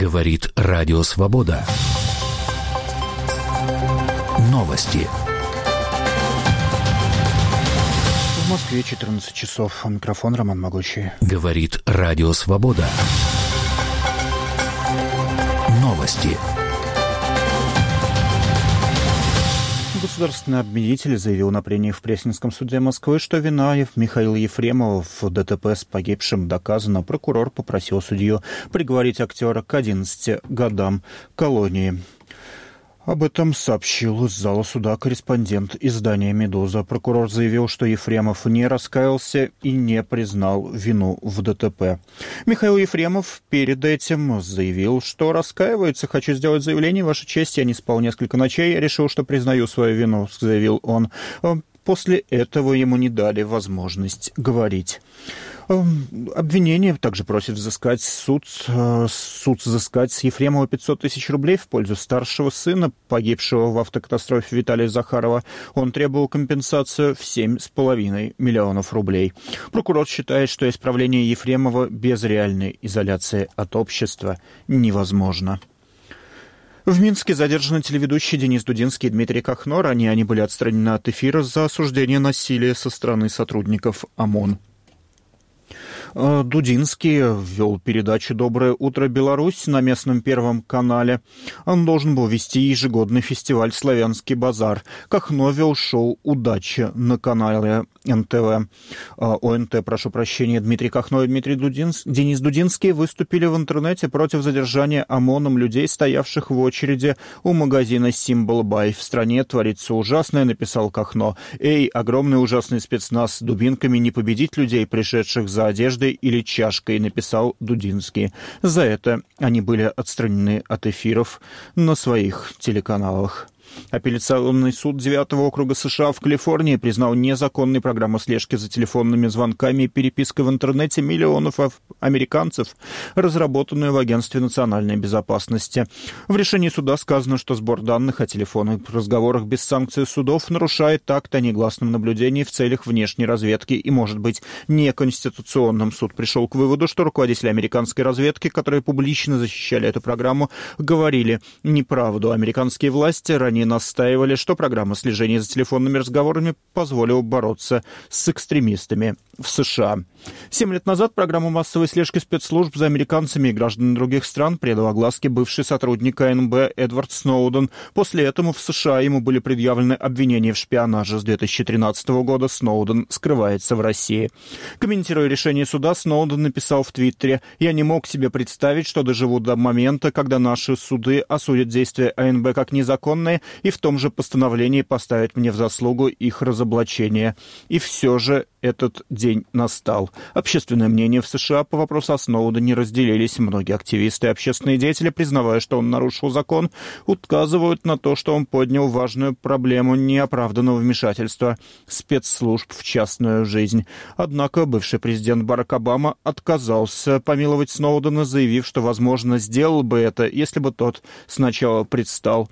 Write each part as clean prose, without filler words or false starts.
Говорит Радио Свобода. Новости. В Москве 14 часов. Микрофон Роман Могучий. Говорит Радио Свобода. Новости. Государственный обвинитель заявил на прении в Пресненском суде Москвы, что вина Михаила Ефремова в ДТП с погибшим доказана. Прокурор попросил судью приговорить актера к 11 годам колонии. Об этом сообщил из зала суда корреспондент издания «Медуза». Прокурор заявил, что Ефремов не раскаялся и не признал вину в ДТП. Михаил Ефремов перед этим заявил, что раскаивается. «Хочу сделать заявление, Ваша честь. Я не спал несколько ночей. Я решил, что признаю свою вину», — заявил он. После этого ему не дали возможность говорить. Обвинение также просит взыскать суд взыскать с Ефремова 500 тысяч рублей в пользу старшего сына, погибшего в автокатастрофе Виталия Захарова. Он требовал компенсацию в 7,5 миллионов рублей. Прокурор считает, что исправление Ефремова без реальной изоляции от общества невозможно. В Минске задержаны телеведущие Денис Дудинский и Дмитрий Кахно. Ранее они были отстранены от эфира за осуждение насилия со стороны сотрудников ОМОН. Дудинский вел передачу «Доброе утро, Беларусь» на местном Первом канале. Он должен был вести ежегодный фестиваль «Славянский базар». Кахно вел шоу «Удача» на канале ОНТ. Дмитрий Кахно и Денис Дудинский выступили в интернете против задержания ОМОНом людей, стоявших в очереди у магазина «Символ Бай». «В стране творится ужасное», — написал Кахно. «Эй, огромный ужасный спецназ, дубинками не победить людей, пришедших за одеждой или чашкой», — написал Дудинский. За это они были отстранены от эфиров на своих телеканалах. Апелляционный суд 9-го округа США в Калифорнии признал незаконной программу слежки за телефонными звонками и перепиской в интернете миллионов американцев, разработанную в Агентстве национальной безопасности. В решении суда сказано, что сбор данных о телефонных разговорах без санкций судов нарушает акт о негласном наблюдении в целях внешней разведки и может быть неконституционным. Суд пришел к выводу, что руководители американской разведки, которые публично защищали эту программу, говорили неправду. Американские власти ранее настаивали, что программа слежения за телефонными разговорами позволила бороться с экстремистами в США. 7 лет назад программу массовой слежки спецслужб за американцами и гражданами других стран предал огласке бывший сотрудник КНБ Эдвард Сноуден. После этого в США ему были предъявлены обвинения в шпионаже. С 2013 года Сноуден скрывается в России. Комментируя решение суда, Сноуден написал в Твиттере: «Я не мог себе представить, что доживу до момента, когда наши суды осудят действия АНБ как незаконные и в том же постановлении поставят мне в заслугу их разоблачение. И все же этот день настал». Общественное мнение в США по вопросу о Сноудене разделились. Многие активисты и общественные деятели, признавая, что он нарушил закон, указывают на то, что он поднял важную проблему неоправданного вмешательства спецслужб в частную жизнь. Однако бывший президент Барак Обама отказался помиловать Сноудена, заявив, что, возможно, сделал бы это, если бы тот сначала предстал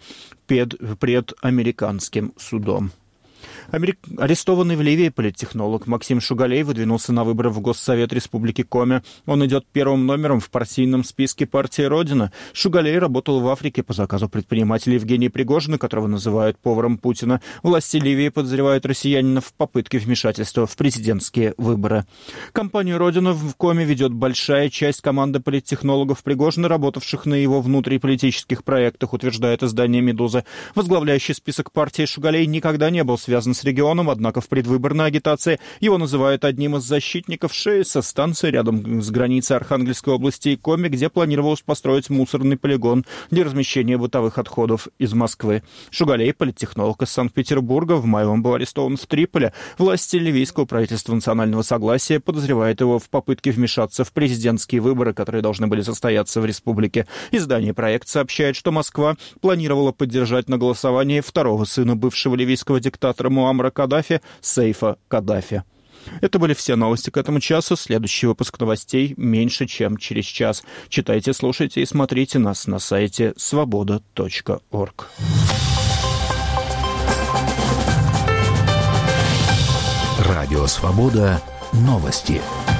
пред американским судом. Арестованный в Ливии политтехнолог Максим Шугалей выдвинулся на выборы в Госсовет Республики Коми. Он идет первым номером в партийном списке партии «Родина». Шугалей работал в Африке по заказу предпринимателя Евгения Пригожина, которого называют поваром Путина. Власти Ливии подозревают россиянина в попытке вмешательства в президентские выборы. Компанию «Родина» в Коми ведет большая часть команды политтехнологов Пригожина, работавших на его внутриполитических проектах, утверждает издание «Медуза». Возглавляющий список партии Шугалей никогда не был связан с регионом, однако в предвыборной агитации его называют одним из защитников шеи со станции рядом с границей Архангельской области и Коми, где планировалось построить мусорный полигон для размещения бытовых отходов из Москвы. Шугалей, политтехнолог из Санкт-Петербурга, в мае он был арестован в Триполи. Власти ливийского правительства национального согласия подозревают его в попытке вмешаться в президентские выборы, которые должны были состояться в республике. Издание «Проект» сообщает, что Москва планировала поддержать на голосовании второго сына бывшего ливийского диктатора Муаммара Каддафи, Сейфа Каддафи. Это были все новости к этому часу. Следующий выпуск новостей меньше, чем через час. Читайте, слушайте и смотрите нас на сайте svoboda.org. Радио «Свобода». Новости.